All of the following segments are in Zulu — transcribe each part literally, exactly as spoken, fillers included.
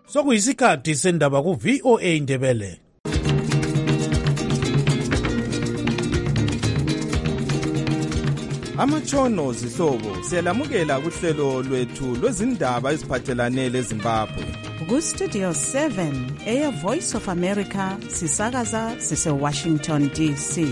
Sokuyisikhathi sendaba ku V O A Ndebele. Amatshono zihlobo siyalamukela kuhlelo lwethu lwezindaba eziphathelane leZimbabwe. Ku Studio seven eya Voice of America sisakaza sise Washington D C.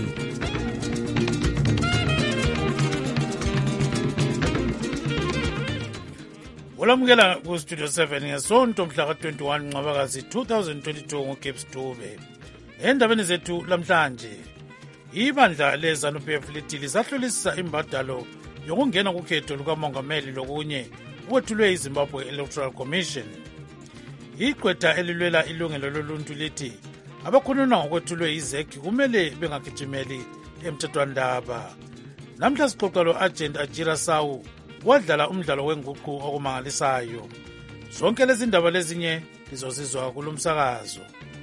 Olamukela ku Studio seven ngesonto mhla ka twenty-one Ncwabakazi two thousand twenty-two ngoGibbs Dube. Endabeni zethu lamhlanje, ibandla leZANU-P F lithi lisahlolisisa imbadalo yokungena kukhetho lukamongameli lokunye ukwethulwe iZimbabwe Electoral Commission. Igqwetha elilwela ilungelo loluntu lithi abakhuluma ngokwethulwe iZ E C kumele bengagijimeli emthethwandaba. Namhla sixoxa lo-Agent Ajira Sawu wadlala umdlalo wenguqu okumangalisayo. Zonke lezi ndaba lezinye lizozizwa kulomsakazo.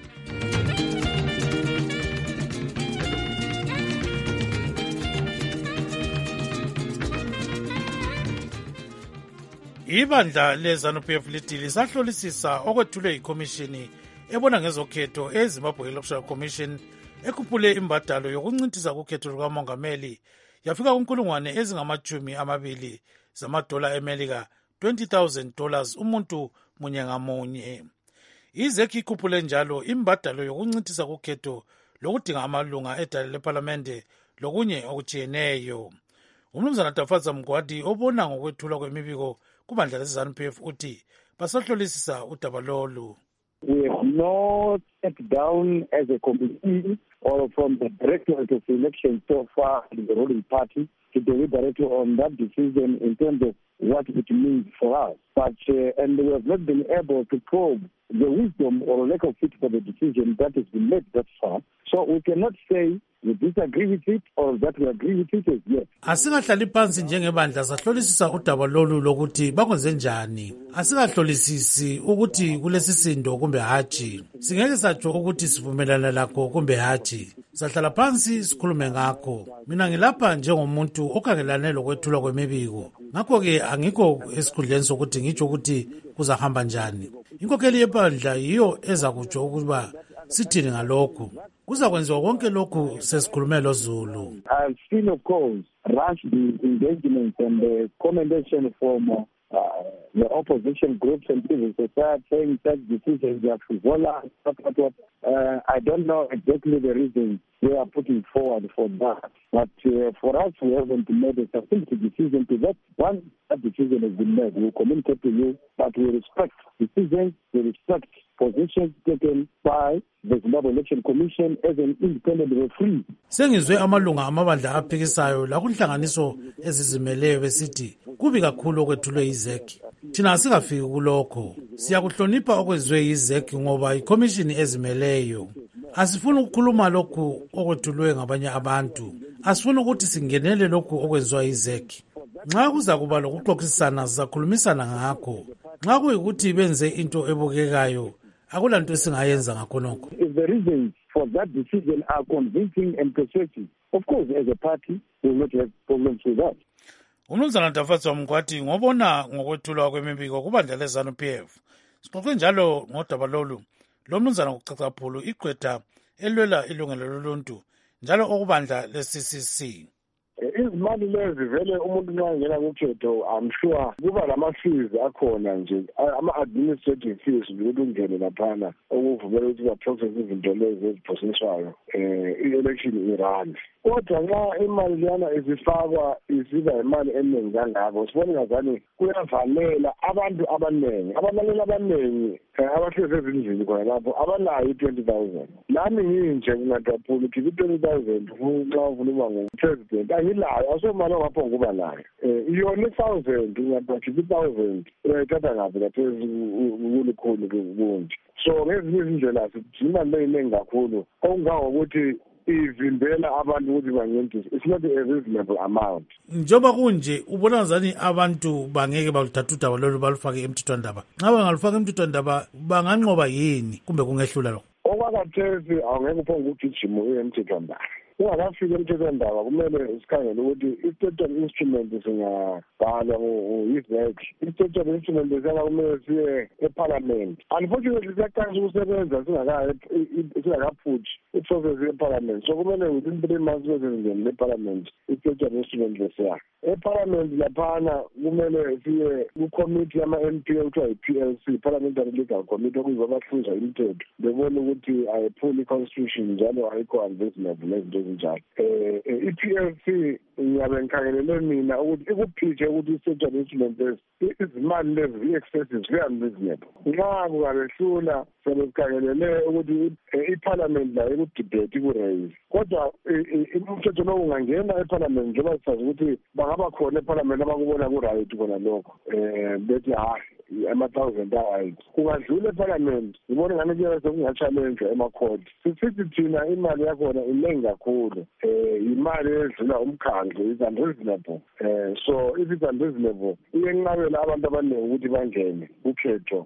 Ibandla leZANU-P F lithi lisahlolisisa okwethulwe ikhomishini ebona ngezokhetho eZimbabwe Electoral Commission ekhuphule imbadalo yokuncintisa kukhetho lukamongameli yafika kunkulungwane ezingamachumi amabili zamadola eMelika, twenty thousand dollars umuntu munye ngamunye. iZ E C ikhuphule njalo imbadalo yokuncintisa kukhetho lokudinga amalunga edale leParlamente lokunye okujiyeneyo. Umnumzana Tafaza Mgwadi obona ngokwethulwa kwemibiko kubandla leZANU-P F uthi basahlolisisa udaba lolu. We have not stepped down as a committee or from the Directorate of Election so far in the ruling party to deliberate on that decision in terms of what it means for us. But uh, and we have not been able to probe the wisdom or lack of fit for the decision that has been made that far. So we cannot say we disagree with it or that we agree with it as yet. Asikahlali phansi njengebandla sahlolisisa udaba lolu lokuthi bakwenze njani. Asikahlolisisi ukuthi kulesisindo kumbe haji. Singeke satsho ukuthi sivumelana lakho kumbe haji. Sahlala phansi sikhulume ngakho. Mina ngilapha njengomuntu okhangelane lokwethulwa kwemibiko. Ngakho ke angikho esikhundleni sokuthi ngitsho ukuthi kuzahamba njani. Inkokheli yebandla yiyo ezakutsho ukuba sithini ngalokho. Kuzakwenziwa konke lokhu sesikhulume loZulu. I've seen, of course, rush the engagement and the commendation from uh, the opposition groups and civil society saying that decisions are frivolous. Uh, I don't know exactly the reasons they are putting forward for that. But uh, for us, we haven't made a succinct decision to that. Once that decision has been made, we will communicate to you, but we respect decisions, we respect positions taken by the Zimbabwe Election Commission as an independent referee. Sengizwe amalunga amabandla aphikisayo la kunhlanganiso ezizimeleyo besithi kubi kakhulu okwethulwe iZ E C. Thina asikafiki kulokho. Siyakuhlonipha okwenziwe iZ E C ngoba ikhomishini ezimeleyo. Asifuna ukukhuluma lokhu okwethulwe ngabanye abantu. Asifuna ukuthi singenele lokhu okwenziwa iZ E C. Nxa kuza kuba lokuxoxisana sizakhulumisana ngakho. Nxa kuyikuthi benze into ebukekayo akulanto esingayenza ngakho nokho. If the reasons for that decision are convincing and persuasive, of course as a party we will not have problems with that. Umnumzana Tafaza Mgwadi ngobona ngokwethulwa kwemibiko kubandla leZANU-P F. Sixoxe njalo ngodaba lolu lo mnumzana ngokucacaphulu igqwetha elwela ilungelo loluntu njalo okubandla le-C C C. Izimali lezi vele umuntu nxa ngena kukhetho I'm sure kuba lama-fees akhona nje ama-administrative fees ukuthi ungene laphana okuvumela ukuthi baprocess izinto lezi eziprocesswayo um i-election irun. Kodwa nxa imali leyana izifakwa isiba imali eningi kangako sibone ngazani kuyavanela abantu abaningi abalaleli abaningi abahlezi ezindlini khona lapho abanayo i-twenty thousand. Nami nginje kungadwaphula ukuthi i-twenty thousand nxa uvuluma ngo-president angilayo asomali ongapho ngokuba nayo um iyona i-thousand ungadwaphula i-thousand uyayithatha ngaphi kaphezi kulukhulu kunje. So ngezinye izindlela sithi imali leyiningi kakhulu okungangokuthi ivimbela abantu ukuthi bangentise. It's not a reasonable amount. Njoba kunje ubona ngani abantu bangeke baluthatha udaba lolu balufake emthethwandaba. Nxa bangalufaka emthethwandaba banganqoba yini kumbe kungehlula lokho? Okwakhathesi awungeke uphonge ugijima uye emthethwandaba. ungakafiki emthethwandaba kumele sikhangele ukuthi i-statutory instrument singabhalwa ngu-I Z A C. I-statutory instrument lesiyana kumele siye eParliament. Unfortunately siyaqalisa ukusebenza singakaphuthi i-process yeParliament. So kumele within three months sesenzeni leParliament i-statutory instrument lesiya. EParliament laphana kumele siye ku-committee yama-M P okuthiwa yi-P L C, Parliamentary Legal Committee, okuyibo abahluza imithetho bebona ukuthi ayiphuli i-constitution njalo ayikho unreasonable nezinto ezinjalo. Eh i-P L C ngiyabe ngikhangelele mina ukuthi ikuphithe ukuthi i-statutory instrument lezi izimali lezi i-excessive ziya-unreasonable. Nxa kungabehlula sobe sikhangelele ukuthi i-Parliament la ikudebate iku-raise. Kodwa umthetho lowo ungangena eParliament njengoba sisazi ukuthi bangaba khona eParliament abakubona ku-right kona lokho um bethi hayi ama-thousand right. Kungadlula eParliament ngibona ngani kuyabe sekunga-challenge emakhodi. Sisithi thina imali yakhona iningi kakhulu, um imali edlula umkhandlu, is unreasonable. Um so if it's unreasonable iyenqabela abantu abaningi ukuthi bangene ukhetho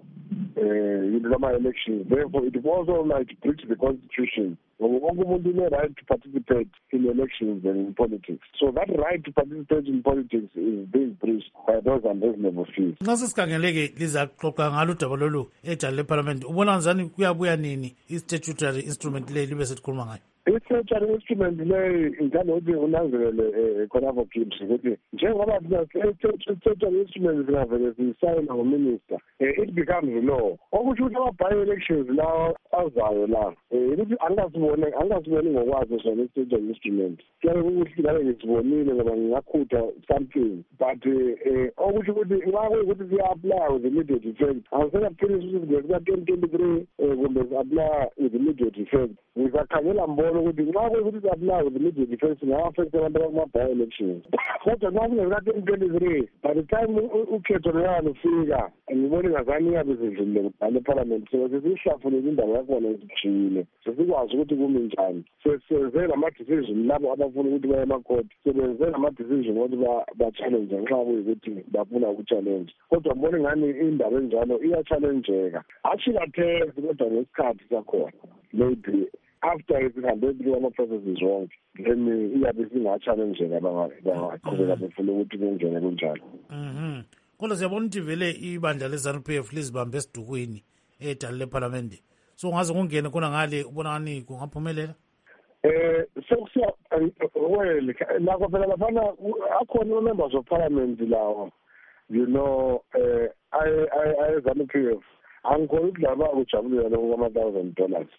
um lama-elections. Therefore it also might breach the constitution. Wonke umuntu une-right to participate in elections and in politics. So that right to participate in politics is being breached by those unreasonable fees. Nxa sesikhangeleke lizaxoxa ngalo udaba lolu ejali leParliament, ubona njani kuyabuya nini i-statutory instrument le libe sesikhuluma ngayo? I-statutory instrument leyi nganokuthi unanzelele khonapho Gibbs ukuthi njengoba i-statutory instrument zingavele zisayina nguminister, it becomes law. Okusho ukuthi ama-by-elections lawa azayo la ukuthi angasibone angasiboni ngokwazi sona i-statutory instrument. Kuyabe kukuhle ngabe ngisibonile ngoba ngingakhutha something, but okusho ukuthi nxa kuyikuthi siya-apply with immediate effect angisekaphilisa ukuthi ngezika twenty twenty-three kumbe si-apply with immediate effect. Ngizakhangela mbona ukuthi nxa kuyikuthi si-apply with immediate effect singa-affect abantu abakuma-by-elections. Kodwa nxa kungezika twenty twenty-three by the time ukhetho loyana lufika ngibona ingazani iyabe zidlulile kudala eParliament. So sesiyihlafulele indaba yakhona esijiyile, sesikwazi ukuthi kumi njani. Sesenze nama-decision labo abafuna ukuthi baye emakhoti, sebenze nama-decision ukuthi ba-challenge nxa kuyikuthi bafuna uku-challenge. Kodwa ngibona ingani indaba enjalo iya-challengeka, hatshi kathesi kodwa ngesikhathi sakhona. Maybe after isihambe through ama-processes wonke then iyabe singa-challengeka bangaqhubeka befuna ukuthi kungene kunjalo. Mhm. Kodwa siyabona ukuthi vele ibandla le-ZANU P F lizibambe esidukwini edali leParliament. So ngaze kungene khona ngale ubona ngani kungaphumelela? Eh sokusiya well lakho phela bafana akhona members of Parliament lawo, you know, eh I I I ZANU P F angikho ukuthi laba kujabulela lokho ama thousand dollars.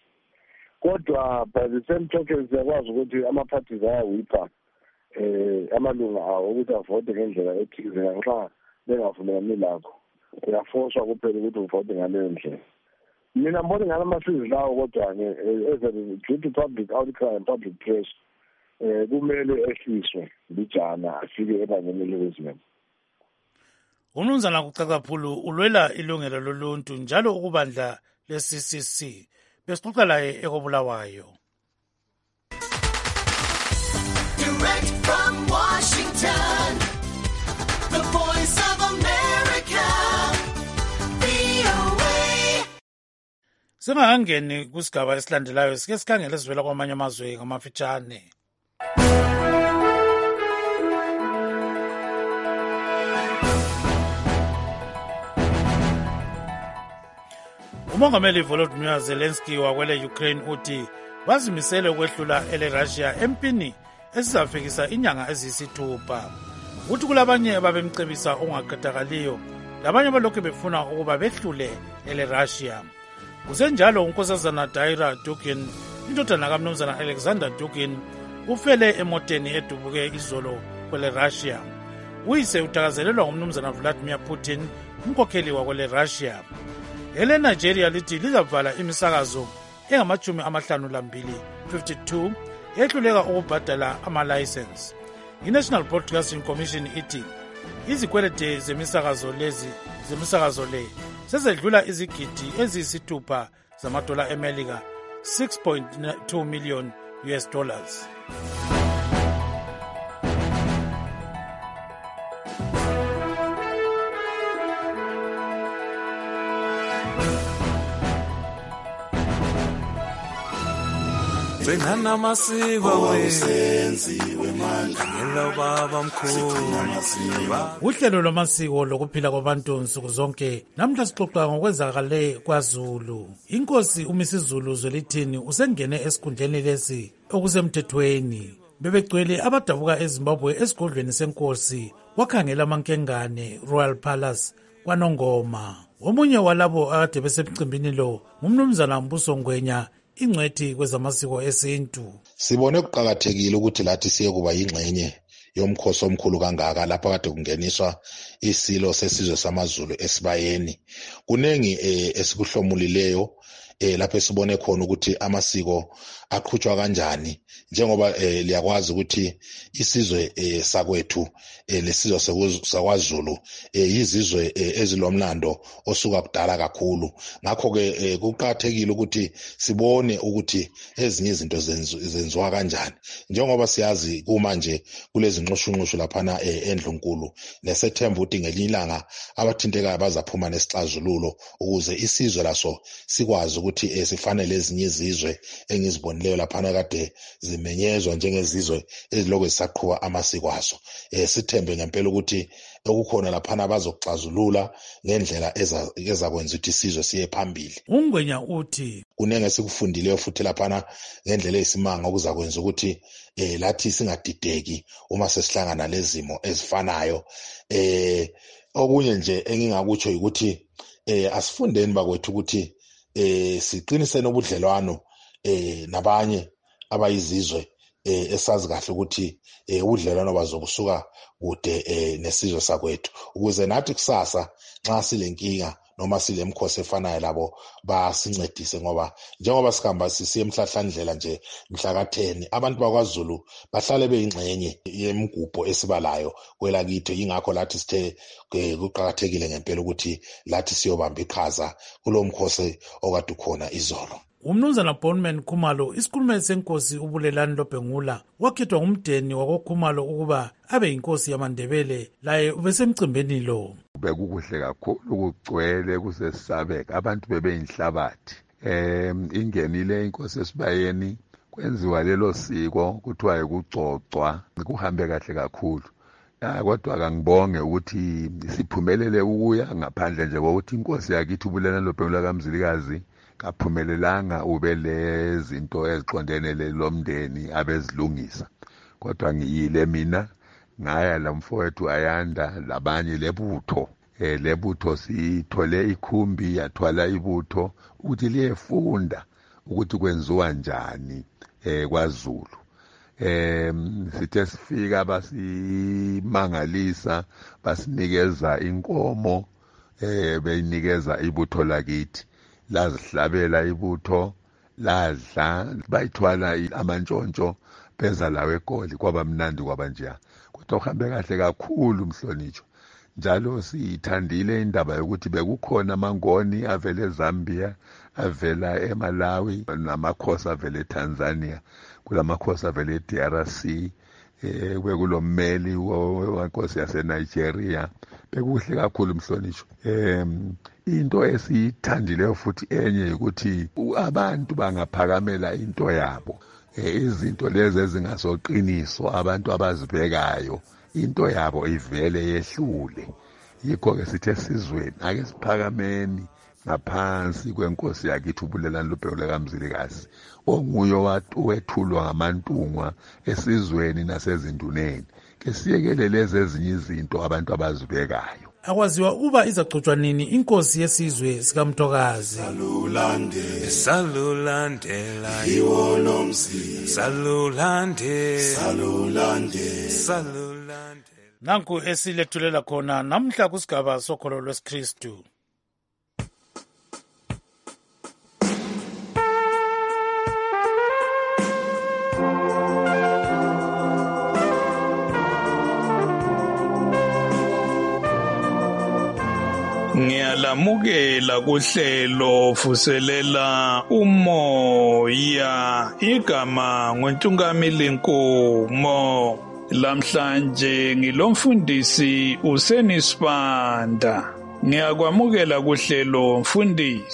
Kodwa by the same token siyakwazi ukuthi ama-parties ayawipha eh amalunga awo ukuthi avote ngendlela ethize nxa bengavumelani lakho. Uyafoswa kuphela ukuthi uvote ngaleyo ndlela. Mina mbona ngala masizi lawo kodwa-ke as a due to public outcry and public press eh kumele ehliswe bijana afike ebangeni elizweni. Umnumzana kucaca kakhulu ulwela ilungelo loluntu njalo ukubandla le-C C C. Besixoxa laye ekobulawayo. Direct from Washington, the voice of America, V O A. Singakangeni kusigaba esilandelayo sike sikhangele sivela kwamanye amazwe ngamafitshane. Umongameli Volodymyr Zelensky wakwele Ukraine uthi bazimisele ukwehlula ele Russia empini esizafikisa inyanga eziyisithupha. Uthi kulabanye ababemcebisa ongaqedakaliyo labanye balokhu befuna ukuba behlule ele Russia. Kusenjalo unkosazana Daira Dugin, indodana kaMnumzana Alexander Dugin, ufele emoteni edubuke izolo kwele Russia. Uyise utakazelelwa ngumnumzana Vladimir Putin, umkhokheli wakwele Russia. Ele Nigeria lithi lizavala imisakazo engamachumi amahlanu lambili fifty-two ehluleka ukubhadala ama-license. I-National Broadcasting Commission ithi izikwelede zemisakazo lezi zemisakazo le sezedlula izigidi eziyisithupha zamadola eMelika, six point two million U S dollars. gcina namasiko senziwe manje ngelo baba mkhulu. Uhlelo lwamasiko lokuphila kwabantu nsuku zonke namhla sixoxa ngokwenzakale kwaZulu. Inkosi uMisizulu Zwelithini usengene esikhundleni lesi okusemthethweni. Bebegcwele abadabuka eZimbabwe esigodlweni senkosi wakhangela amankengane Royal Palace kwaNongoma. Omunye walabo akade besemcimbini lo ngumnumzana Mbuso Ngwenya, ingcwethi kwezamasiko esintu. Sibone kuqakathekile ukuthi lathi siye kuba yingxenye yomkhosi omkhulu kangaka lapha kade kungeniswa isilo sesizwe samaZulu esibayeni. Kunengi eh, esikuhlomulileyo eh, lapho sibone khona ukuthi amasiko aqhutshwa kanjani, njengoba eh, liyakwazi ukuthi isizwe eh, sakwethu eh, lesizwe sakwaZulu eh, yizizwe eh, ezilomlando osuka kudala kakhulu. Ngakho ke eh, kuqakathekile ukuthi sibone ukuthi ezinye izinto zenziwa kanjani, njengoba siyazi kuma nje kulezi nxushunxushu laphana eh, endlunkulu. Nesethemba ukuthi ngelinye ilanga abathintekayo bazaphuma nesixazululo ukuze isizwe laso sikwazi ukuthi eh, sifanele ezinye izizwe engizibonileyo laphana kade zimenyezwa njengezizwe ezilokhu zisaqhubeka amasiko aso. Eh, sithembe ngempela ukuthi okukhona laphana bazokuxazulula ngendlela ezakwenza ukuthi isizwe siye phambili. Ungwenya uthi kunenge sikufundileyo futhi laphana ngendlela esimanga okuzakwenza ukuthi eh lathi singadideki uma sesihlangana lezimo ezifanayo. Eh okunye nje engingakutsho ukuthi eh asifundeni bakwethu ukuthi eh siqinise nobudlelwano eh nabanye abayizizwe eh esazi kahle ukuthi eh ubudlelwano bazokusuka kude eh nesizwe sakwethu, ukuze nathi kusasa nxa silenkinga noma silemkhosi efanayo labo basincedise, ngoba njengoba sikhamba sisiye emhlahlandlela nje mhla ka ten abantu bakwaZulu bahlale beyingxenye yemgubho esibalayo kwelakithi. Ingakho lathi sithe kuqhakathekile ngempela ukuthi lathi siyobamba iqhaza kulomkhosi okade ukhona izolo. Umnumzana Bonman Khumalo, isikhulumeli senkosi uBulelani Lobhengula, wakhethwa ngumdeni wakoKhumalo ukuba abe yinkosi yamaNdebele, laye ubesemcimbini lo. Bekukuhle kakhulu, kugcwele kusesabeka, abantu bebeyinhlabathi. Em ingenile inkosi esibayeni, kwenziwa lelo siko kuthiwa ukugcocwa, kuhambe kahle kakhulu. Ya kodwa akangibonge ukuthi siphumelele ukuya ngaphandle nje kokuthi inkosi yakithi uBulelani Lobhengula kaMzilikazi kaphumelelanga ube lezinto eziqondene lomndeni abezilungisa. Kodwa ngiyile mina ngaya lamfowethu Ayanda labanye lebutho eh lebutho sithole ikhumbi yathwala ibutho ukuthi liyefunda ukuthi kwenziwa njani eh kwaZulu. Eh sithe sifika basimangalisa, basinikeza inkomo eh beyinikeza ibutho lakithi, lazihlabela ibutho, ladla, bayithwala amantshontsho, beza lawe egoli, kwaba mnandi kwaba nje. Kodwa uhambe kahle kakhulu Mhlonitsho. Njalo sithandile indaba yokuthi bekukhona amangoni avele eZambia, avela eMalawi, namakhosi avele eTanzania, kulamakhosi avele eD R C, eh bekulommeli wenkosi yaseNigeria. Bekuhle kakhulu Mhlonitsho. Em into esithandileyo futhi enye ukuthi abantu bangaphakamela into yabo, izinto lezi ezingasoqiniso, abantu abazibhekayo into yabo ivele yehlule. Yikho ke sithe sizweni ake siphakameni ngaphansi kwenkosi yakithi uBulelani Lobhengula kaMzilikazi, onguye owethulwa ngamantungwa esizweni nasezinduneni. Ke siyekele lezi ezinye izinto abantu abazibekayo. Akwaziwa uba izagcotshwa nini inkosi yesizwe sikaMthokazi. Salulande Salulandela iwolo mzi Salulande Salulande Salulande. Nanku esilethulela khona namhla kusigaba sokholo lwesikristu. Ngiyalamukela kuhlelo vuselela umoya, igama ngoNtungamili Nkomo. Lamhlanje ngilomfundisi uSenisibanda. Ngiyakwamukela kuhlelo mfundisi.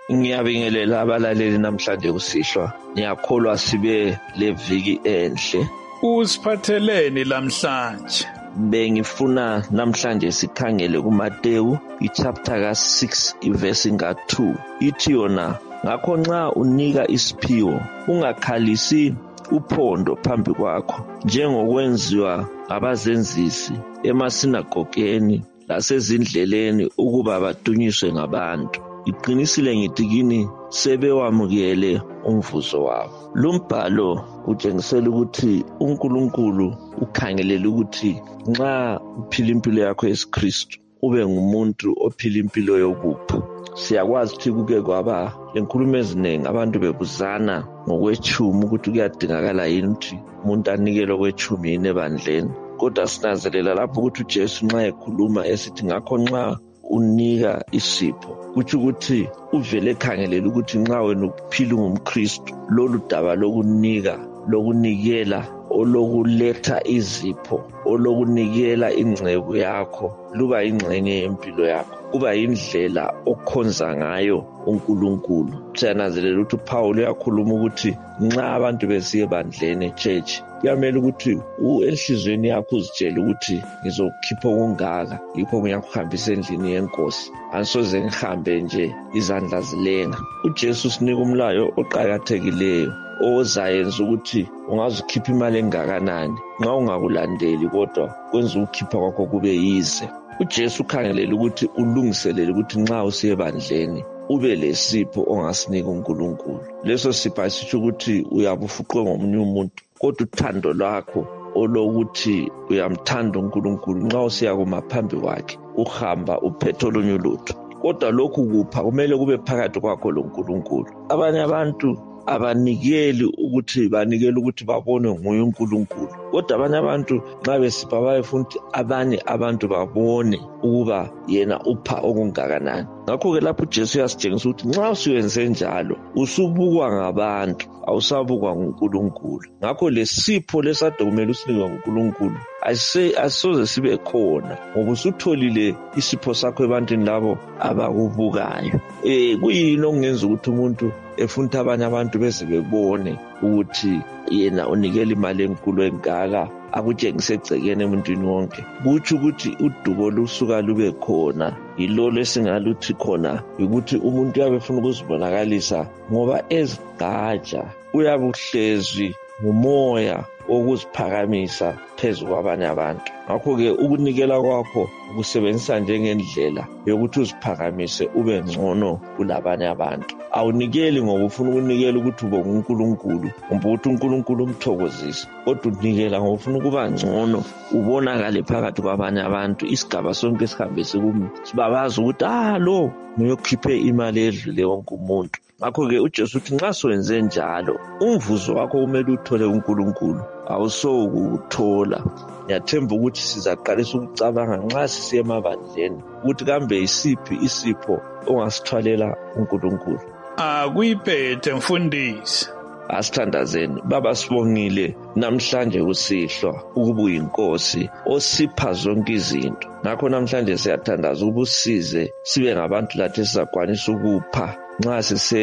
Ngiyabingelela abalaleli namhlanje kusihlwa. Ngiyakholwa sibe leviki enhle. Usiphatheleni lamhlanje? Bengifuna namhlanje sikhangele kuMateyu ichapter ka six iverse ka two. Ithi yona, ngakho nxa unika isiphiwo ungakhalisi uphondo phambi kwakho njengokwenziwa ngabazenzisi emasinagogeni lasezindleleni ukuba badunyiswe ngabantu. Iqinisile ngithi kini sebewamukele umvuzo wabo. Lumbhalo utshengisela ukuthi uNkulunkulu ukhangelela ukuthi nxa uphila impilo yakho yeSkristu ube ngumuntu ophila impilo yokupha. Siyakwazi ukuthi kuke kwaba lenkulumo eziningi abantu bebuzana ngokwetshumi ukuthi kuyadingakala yini ukuthi umuntu anikele okwetshumi yini ebandleni. Kodwa sinanzelela lapho ukuthi uJesu nxa ekhuluma esithi ngakho nxa unika isipho kuthi ukuthi uvele ekhangelela ukuthi nxa wena uphila ngumKristu lolu daba lokunika lokunikela olokuletha izipho olokunikela ingcebo yakho luba ingxenye yempilo yakho kuba indlela okhonza ngayo uNkulunkulu. Siyananzelela ukuthi uPaul uyakhuluma ukuthi nxa abantu besiye ebandleni echurch kuyamele ukuthi enhlizweni yakho uzitshele ukuthi ngizokhipha okungaka yikho ngiyakuhambisa endlini yenkosi angisoze ngihambe nje izandla zilenga. uJesu sinika umlayo oqhakathekileyo ozayenza ukuthi ungazikhipha imali engakanani nxa ungakulandeli kodwa kwenza ukukhipha kwakho kube yize. uJesu ukhangelela ukuthi ulungiselele ukuthi nxa usiye ebandleni ube lesipho ongasinika uNkulunkulu. Leso sipho asisho ukuthi uyabufuqwe ngomunye umuntu kodwa uthando lwakho olokuthi uyamthanda uNkulunkulu nxa usiya kuma phambi kwakhe uhamba uphethe olunye ulutho. Kodwa lokhu kupha kumele kube phakathi kwakho loNkulunkulu. Abanye abantu abanikeli ukuthi banikele ukuthi babone nguye uNkulunkulu kodwa abanye abantu nxa besipha bayefuna ukuthi abanye abantu babone ukuba yena upha okungakanani. Ngakho-ke lapho uJesu uyasitshengisa ukuthi nxa usuyenze njalo usubukwa ngabantu awusabukwa nguNkulunkulu. Ngakho lesipho lesade kumele usinikwe nguNkulunkulu asisoze sibe khona ngoba usutholile isipho sakho ebantwini labo abakubukayo. Eh kuyini okungenza ukuthi umuntu efuna abanye abantu beze bebone ukuthi yena unikela imali enkulu engaka akutshengise egcekeni emuntwini wonke? Kutsho ukuthi udubo lusuka lube khona yilolo esingaluthi khona ukuthi umuntu uyabe efuna ukuzibonakalisa ngoba ezigatsha uyabuhlezwi ngumoya okuziphakamisa phezu kwabanye abantu. Ngakho-ke ukunikela kwakho ukusebenzisa njengendlela yokuthi uziphakamise ube ngcono kulabanye abantu. Awunikeli ngoba ufuna ukunikela ukuthi ube nguNkulunkulu kumbe ukuthi uNkulunkulu umthokozise, kodwa unikela ngoba ufuna ukuba ngcono ubonakale phakathi kwabanye abantu. Isigaba sonke sihambe sikumi sibabaza ukuthi ah lo uyokhiphe imali edlule wonke umuntu. Ngakho-ke uJesu uthi nxa sowenze njalo umvuzo wakho kumele uthole uNkulunkulu awusokuthola. Ngiyathemba ukuthi sizaqalisa ukucabanga nxa sisiya emabandleni ukuthi kambe isiphi isipho ongasithwalela uNkulunkulu. Akuyiphethe mfundisi. Asithandazeni baba, sibongile namhlanje kusihlwa ukuba uyinkosi osipha zonke izinto. Ngakho namhlanje siyathandaza ubusize sibe ngabantu lathi sizakwanisa ukupha nxa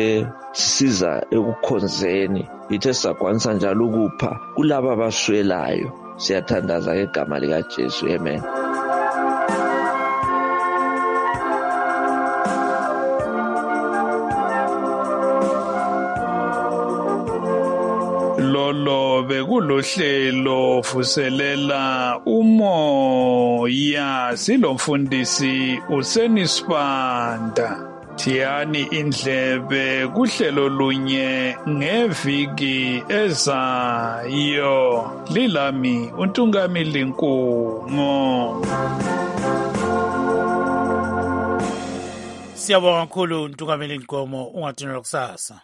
sisiza ekukhonzeni. Ithe sizakwanisa njalo ukupha kulabo abaswelayo. Siyathandaza ngegama likaJesu, amen. Lolo bekulohlelo vuselela umoya silomfundisi uSenisibanda. Thiyani indlebe kuhlelo lunye ngeviki ezayo. Lilami uNtungamili Nkungo. Siyabonga kakhulu uNtungamili Nkomo, ungathini kusasa.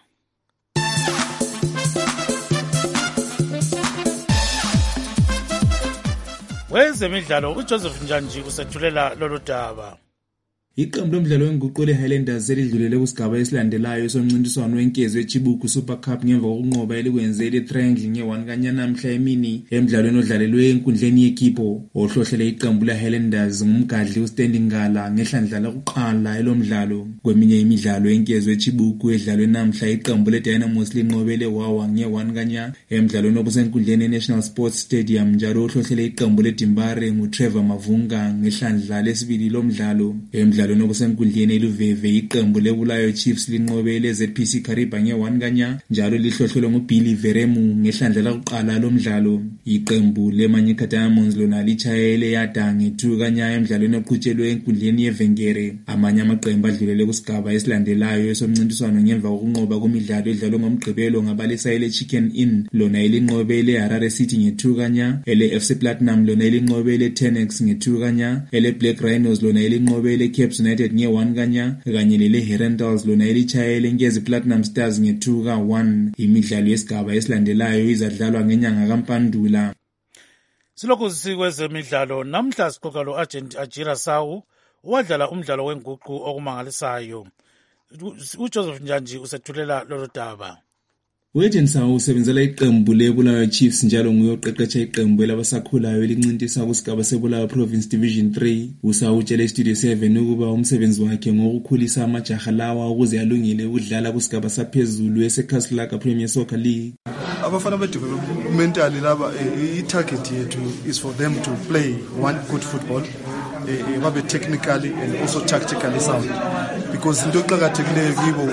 Wezemidlalo uJoseph Njanji usethulela lolu daba. Iqembu lomdlalo wenguqu le-Highlanders selidlulele kusigaba esilandelayo somncintiswano wenkezo weChibuku Super Cup ngemva kokunqoba elikwenze le-Triangle nge-one kanyanamhla emini emidlalweni odlalelwe enkundleni yeKippo. Ohlohlele iqembu le-Highlanders ngumgadli uStanding Ngala ngehlandla lokuqala elomdlalo. Kweminye imidlalo yenkezo weChibuku edlalwe namhla iqembu le-Dynamos linqobele Wawa nge-one kanya emidlalweni obusenkundleni e-National Sports Stadium, njalo ohlohlele iqembu le-Dimbare nguTrevor Mavunga ngehlandla lesibili lomdlalo. Emidlalweni obusenkundleni eLuveve iqembu leBulawayo Chiefs linqobele Z P C Kariba nge-one kanya, njalo lihlolelwe nguBilly Veremu ngehlandla lokuqala lomdlalo. Iqembu leManyika Diamonds lona lichayele yada nge-two kanya emidlalweni oqhutshelwe enkundleni yeVengere. Amanye amaqembu adlulele kusigaba esilandelayo esomncintiswano ngemva kokunqoba kwemidlalo edlalwe ngomgqibelo ngabalisayele Chicken Inn lona elinqobele Harare City nge-two kanya, ele F C Platinum lona elinqobele Tenex nge-two kanya, ele Black Rhinos lona elinqobele Cape United nge-one kanya, kanye lele Herentals lona elichayele Ngezi Platinum Stars nge-two ka one. Imidlalo yesigaba esilandelayo izadlalwa ngenyanga kaMpandula. Silokhu sikwezemidlalo namhla siqoqa lo agent Ajira Sawu owadlala umdlalo wenguqu okumangalisayo. uJoseph Njanji usethulela lolu daba. U-Agent Sawu usebenzela iqembu leBulawayo Chiefs njalo nguye oqeqesha iqembu labasakhulayo elincintisa kusigaba seBulawayo Province Division three. Usawu utshele iStudio seven ukuba umsebenzi wakhe ngokukhulisa amajaha lawa ukuze alungile ukudlala kusigaba saphezulu eseKaslaka Premier Soccer League. Abafana be-developmentally laba i-target yethu is for them to play one good football, babe technically and also tactically sound, because into eqhakathekileyo kibo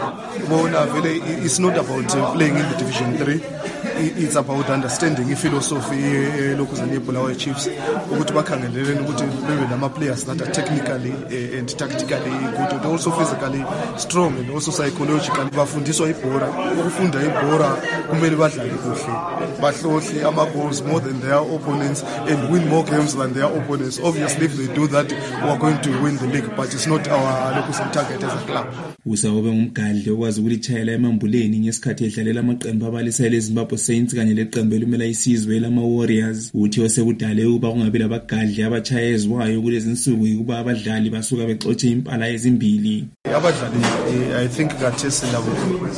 bona vele it's not about uh, playing in the Division three, it's about understanding iphilosophy lokuzana yeBulawayo Chiefs ukuthi bakhangeleleni ukuthi bebe nama-players that are technically uh, and tactically good and also physically strong and also psychologically. Bafundiswa ibhora, ukufunda ibhora kumele badlale kuhle, bahlohle ama-goals more than their opponents and win more games than their opponents. Obviously if they do that we are going to win the league, but it's not our lokuzana target as a club. Usawu ngumgadli okwazi ukulitshayela emambuleni ngesikhathi edlalela amaqembu abalisayele eZimbabwe Saints kanye leqembu elimela isizwe lama-Warriors. Uthi osekudale ukuba kungabi labagadli abatshayezwayo kulezi nsuku ukuba abadlali basuka bexotshe impala ezimbili. Abadlali I think kathesi labo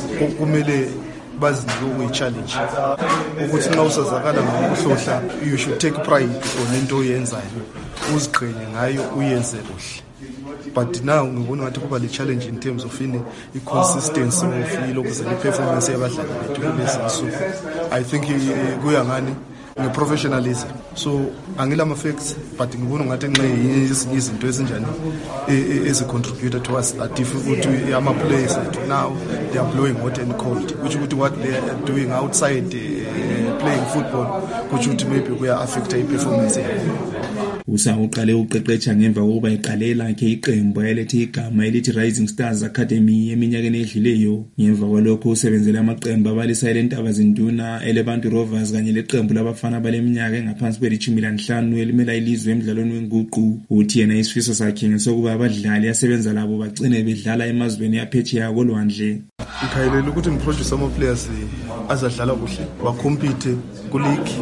kumele bazinike ukuyi-challenge ukuthi nxa usazakala ngokuhlohla you should take pride on into oyenzayo, uziqhenye ngayo uyenze kuhle. But now ngibona ngathi kuba le-challenge in terms of ini i-consistency of ilokuzana i-performance yabadlali bethu kulezi nsuku. I think kuya ngani nge-professionalism, so angilama-facts but ngibona ngathi nxa ezinye izinto ezinjani ezi-contributor to us that if ukuthi ama-players ethu now they are blowing hot and cold, which ukuthi what they are doing outside uh, playing football which ukuthi maybe kuya-affecta i-performance yabo. Usawu uqale uqeqesha ngemva kokuba iqale lakhe iqembu elethe igama elithi Rising Stars Academy eminyakeni edluleyo. Ngemva kwalokho usebenzele amaqembu abalisayele entaba zinduna eleBantu Rovers kanye leqembu labafana baleminyaka engaphansi kwelishumi lanhlanu elimela ilizwe emidlalweni wenguqu. Uthi yena isifiso sakhe ngesokuba abadlali asebenza labo bagcine bedlala emazweni aphetsheya kolwandle. Ngikhayelela ukuthi ngiproduce ama-players azadlala kuhle, bakompete ku-league,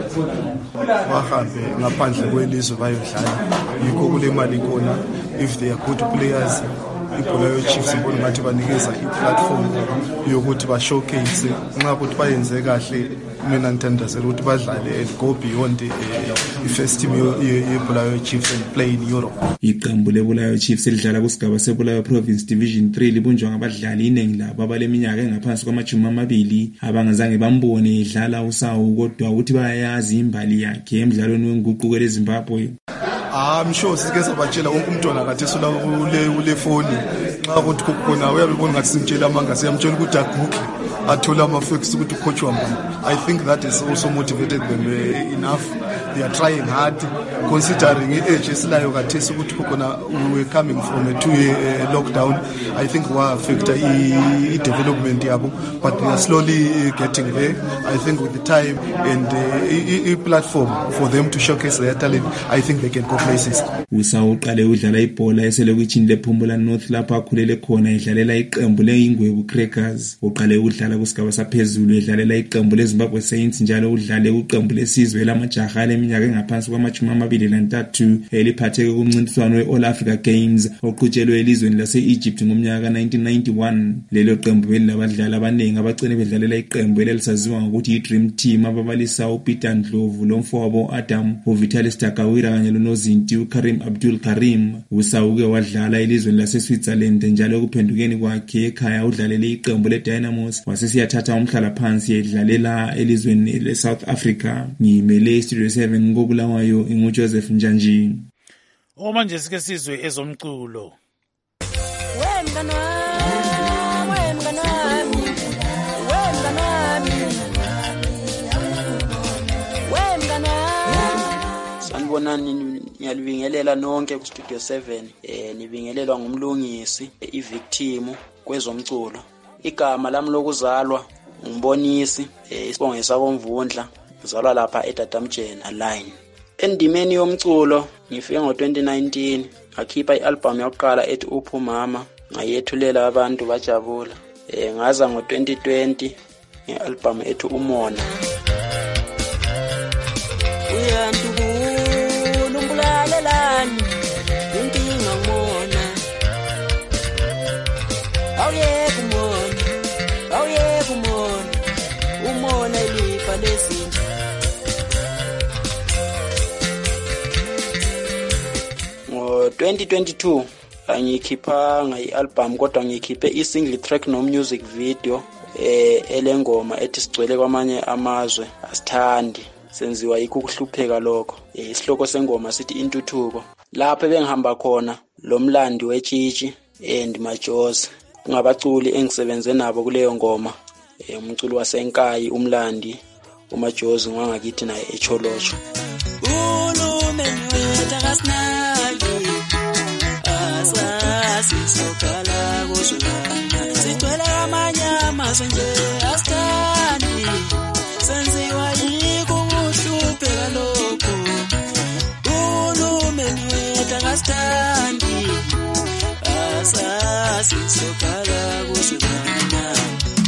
bahambe ngaphandle kwelizwe bayodlala. Yikho kule mali khona if they are good players. iBulawayo Chiefs ngibona ngathi banikeza i-platform yokuthi ba-showcase nxa ukuthi bayenze kahle. Mina ngithandazela ukuthi badlale and go beyond i-first team yeBulawayo Chiefs and play in Europe. Iqembu leBulawayo Chiefs elidlala kusigaba seBulawayo Province Division three libunjwa ngabadlali iningi labo abaleminyaka engaphansi kwamajumi amabili abangazange bambone edlala Usawu, kodwa ukuthi bayayazi imbali yakhe emidlalweni wenguqu kweleZimbabwe. I'm sure sike sabatshela wonke umntwana kathi esula ule ule phone nxa ukuthi kukhona uyabona ngathi simtshela amanga siyamtshela ukuthi agugle athola ama-facts ukuthi ucoach wambani. I think that is also motivated them uh, enough. They are trying hard considering i-age esilayo kathesi ukuthi kukhona we were coming from a two-year uh, lockdown. I think wa-affecta i-development yabo, but they are slowly getting there. I think with the time and i-platform uh, for them to showcase their talent, I think they can go places. Usawu uqale udlala ibhola eselokishini lePhumula North lapha akhulele khona edlalela iqembu leIngwebu Crackers. Uqale udlala kusigaba saphezulu edlalela iqembu leZimbabwe Saints njalo udlale uqembu lesizwe lamajaha leminyaka engaphansi kwamajumi amabili nantathu eliphatheke kumncintiswano we-All Africa Games oqhutshelwe elizweni lase-Egypt ngomnyaka nineteen ninety-one. Lelo qembu belabadlali abaningi abagcine bedlalela iqembu elalisaziwa ngokuthi i-Dream Team ababalisa uPeter Ndlovu, lomfowabo Adam, uVitalis Takawira kanye lonozinti uKarim Abdul Karim. Usawuke wadlala elizweni lase-Switzerland njalo kuphendukeni kwakhe ekhaya udlalele iqembu le-Dynamos wasesiyathatha umhlala phansi edlalela elizweni le-South Africa. Ngimele iStudio seven ngobulawayo inguJoseph Njanji. Omanje sike sizwe ezomculo. Sanibonani, ngiyalibingelela nonke ku Studio seven. Eh nibingelelwa ngumlungisi iVictim kwezomculo. Igama lami lokuzalwa ngibonisi isibongo sakomvundla, ngizalwa lapha eDadamjena line. Endimeni yomculo ngifike ngo twenty nineteen, ngakhipha ialbum yokuqala ethi Uphu Mama, ngayethulela abantu bajabula. Eh ngaza ngo twenty twenty ngealbum ethi Umona. Uyantukula umbulalelani inkinga ngona, awuyeke umona, awuyeke umona, umona ilifa lezinja. Ngo twenty twenty-two angikhiphanga ialbum kodwa ngikhiphe isingle track no music video eh elengoma ethi sigcwele kwamanye amazwe asithandi, senziwa yikho ukuhlupheka lokho. Isihloko sengoma sithi intuthuko. Lapho bengihamba khona lo mlandi wetshitshi and Majozi, kungabaculi engisebenze nabo kuleyo ngoma. Umculi wasenkayi umlandi uMajozi ngangakithi naye echolocho. Ulumeni wethu akasinaki asasi sokala kuzulana, sigcwele amanye amazwe nje asithandi, senziwa yikho ukuhlupheka lokho. Ulumeni wethu akasithandi asasi sokala kuzulana.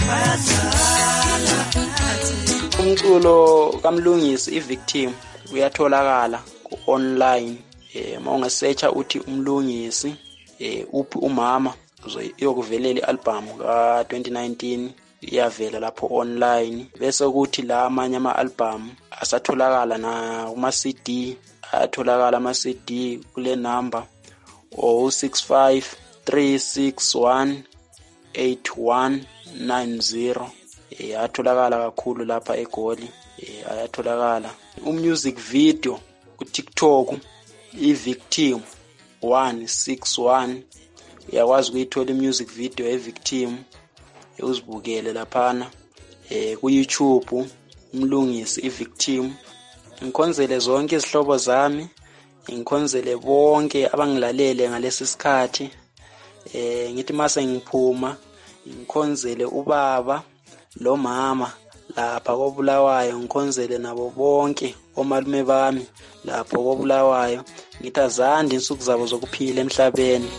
Umculo kamlungisi iVictim uyatholakala ku-online. Eh mawungasearcha uthi umlungisi eh uphi umama uzoyokuvelela ialbum ka twenty nineteen iyavela lapho online. Bese ukuthi la amanye ama-album asatholakala na kuma C D, atholakala ama C D kule number zero six five three six one eight one nine zero. Eh atholakala kakhulu lapha eGoli. Eh ayatholakala umusic video ku TikTok iVictim one six one. Uyakwazi ukuyithola imusic video eVictim uzibukele laphana. Eh ku YouTube umlungisi iVictim. Ngikhonzele zonke izihlobo zami, ngikhonzele bonke abangilalele ngalesi sikhathi. Eh ngithi mase ngiphuma ngikhonzele ubaba lo mama lapha koBulawayo, ngikhonzele nabo bonke omalume bami lapho koBulawayo. Ngithi azandi insuku zabo zokuphila emhlabeni.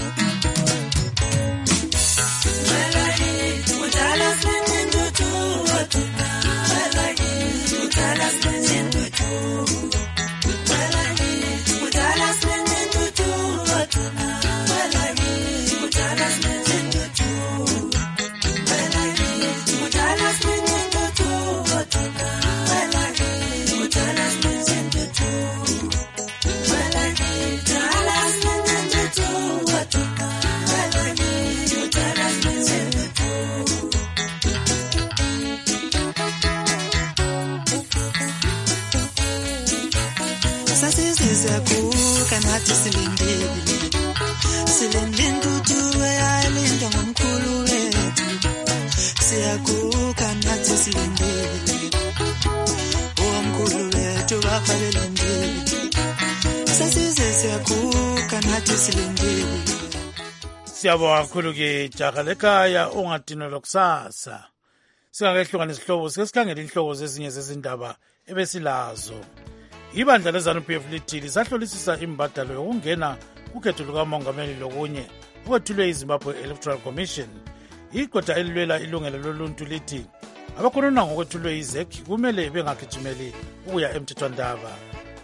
Siyakuka nathi silindele, silinde intuthu eyalinda ngomkhulu wethu. Siyakuka nathi silindele, omkhulu wethu bafa belindele. Sasize siyakuka nathi silindele. Siyabonga kakhulu ke jaha lekhaya ongadinwa lokusasa. Singakehluka nesihlobo sike sikhangele inhlobo zezinye zezindaba ebesilazo. Ibandla leZANU-P F lithi lisahlolisisa imbadalo yokungena kukhetho lukamongameli lokunye okwethulwe iZimbabwe Electoral Commission. Igqwetha elilwela ilungelo loluntu lithi abakhuluma ngokwethulwe iZEC kumele bengagijimeli ukuya emthethwandaba.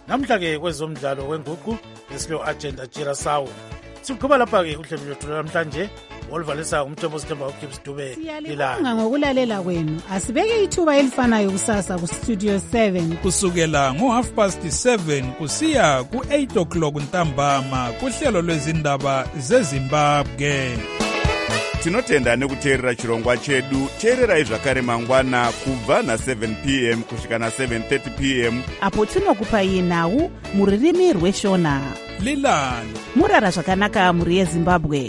Namhla-ke kwezomdlalo wenguqu esilo agenda Jira Sawu. Siqhuba lapha-ke uhlelo lwethu namhlanje oluvalisa umthombo sithemba uGibbs Dube lilanga. Siyalibonga ngokulalela kwenu. Asibeke ithuba elifanayo kusasa ku-Studio seven. Kusukela ngo-half past seven kusiya ku-eight o'clock ntambama kuhlelo lwezindaba zeZimbabwe. Tinotenda nekuteerera chirongwa chedu. Teererai zvakare mangwana kubva na-seven p m kusvika na-seven thirty p m apo tinokupai nhau muririmi rweshona. Lilani murara zvakanaka muri yeZimbabwe.